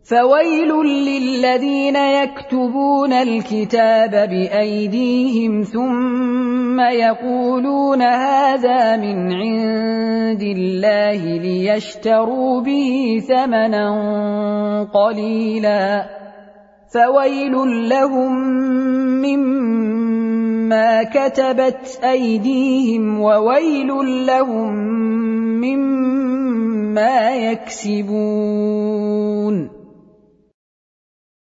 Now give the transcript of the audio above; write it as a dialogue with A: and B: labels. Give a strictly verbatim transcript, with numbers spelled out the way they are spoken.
A: فويل للذين يكتبون الكتاب بأيديهم ثم يقولون هذا من عند الله ليشتروا به ثمنا قليلا فويل لهم مما كتبت أيديهم وويل لهم مما يكسبون